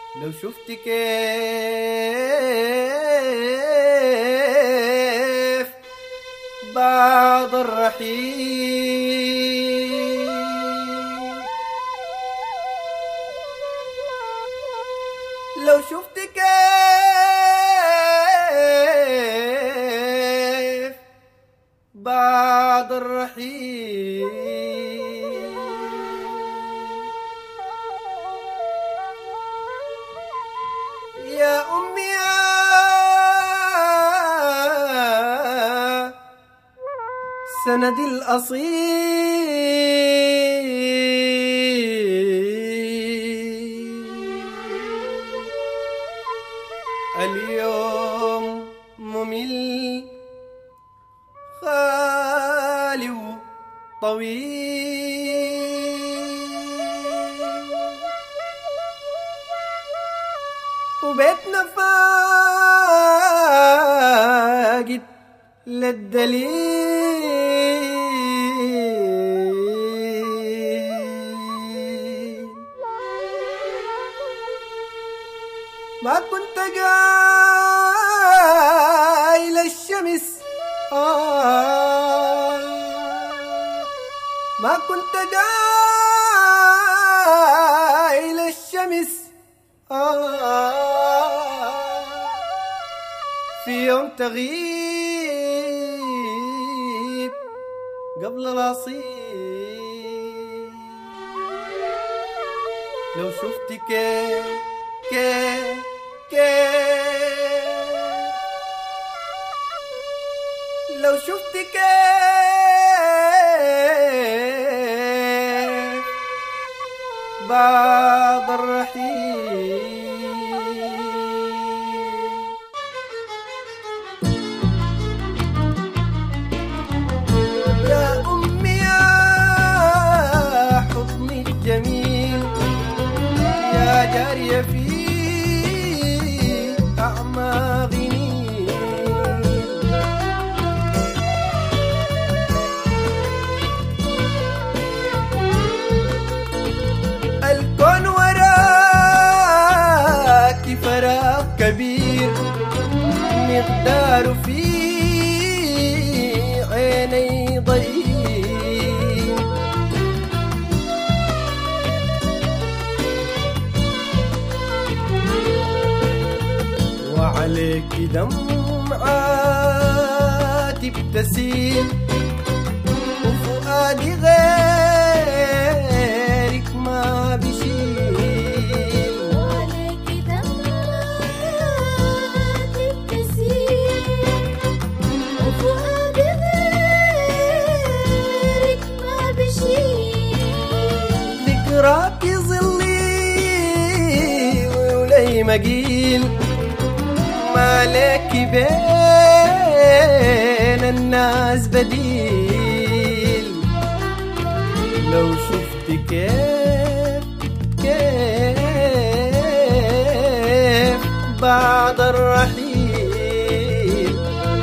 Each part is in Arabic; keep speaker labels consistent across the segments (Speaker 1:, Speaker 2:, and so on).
Speaker 1: لو شفت كيف بعض الرحيل، لو شفت كيف بعض الرحيل، يا أمي يا سندي الأصيل، اليوم ممل خالي وطويل، وبيتنا فاقد للدليل، ما كنت قايل الشمس ما كنت قايل الشمس في يوم تغيب قبل الأصيل، لو شفت كيف لو شفت كيف بعض الرحيل، يا أمي يا حضني الجميل، يا جارية في أعماقي، الكون وراك فراغ كبير مقداره في عيني ضئيل، وعليك دمعاتي بتسيل، وفؤادي غيرك ما بشيل،
Speaker 2: وعليك دمعاتي بتسيل، وفؤادي غيرك ما بشيل،
Speaker 1: ذكراك ظلي ولي مقيل، ما لك بين الناس بديل، لو شفت كيف بعد الرحيل،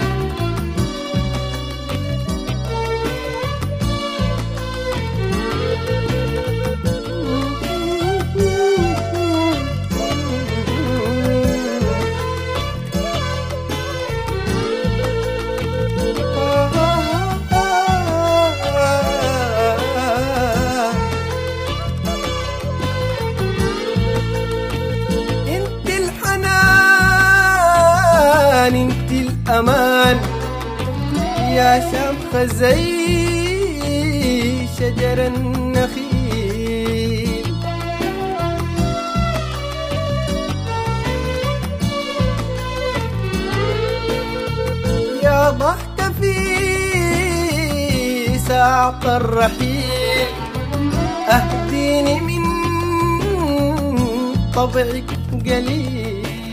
Speaker 1: انت الامان يا شمخة زي شجر النخيل، يا ضحكة في ساعة الرحيل، اهديني من طبعك قليل،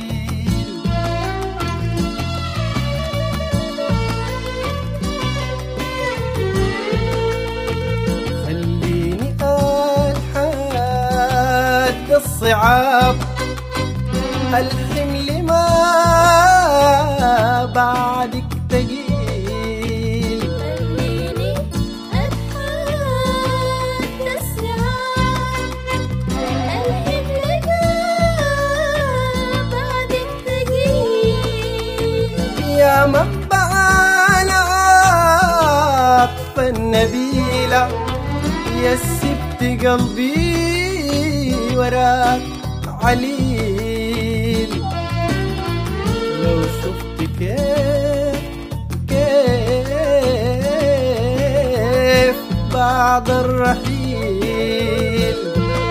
Speaker 1: الصعاب الحمل ما بعدك تقيل،
Speaker 2: خليني أتحدى الصعاب الحمل ما
Speaker 1: الوفا النبيلة يسبت قلبي وراك عليل. لو شفت كيف بعد الرحيل.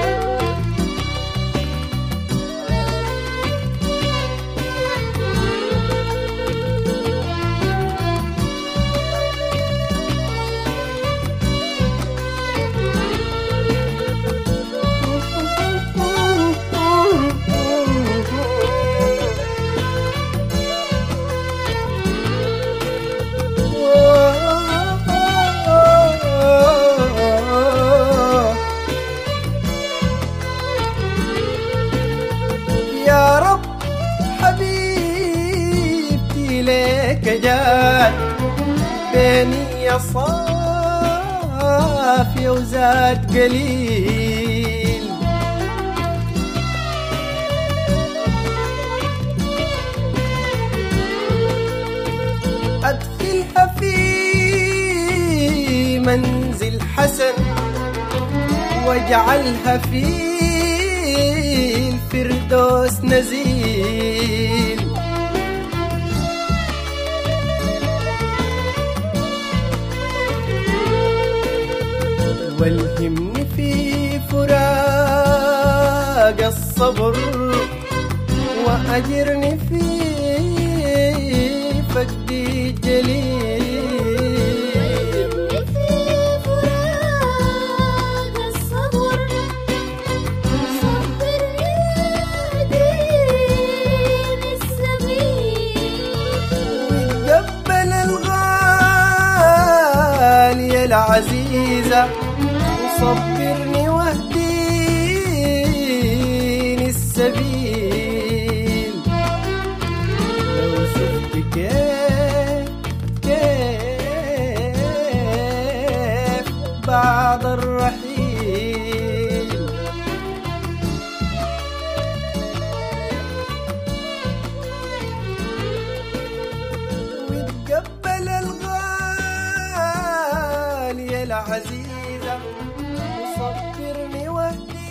Speaker 1: يا رب حبيبتي ليك جات بيني صافية وزاد قليل. أدخلها في منزل حسن واجعلها في الفردوس نزيل. والهمني في فراق الصبر وأجرني في فقدي الجليل. العزيزة وصبرني واهديني السبيل. لو شفت كيف بعد الرحيل. وتقبل الغالية العزيزة وصبرني واهديني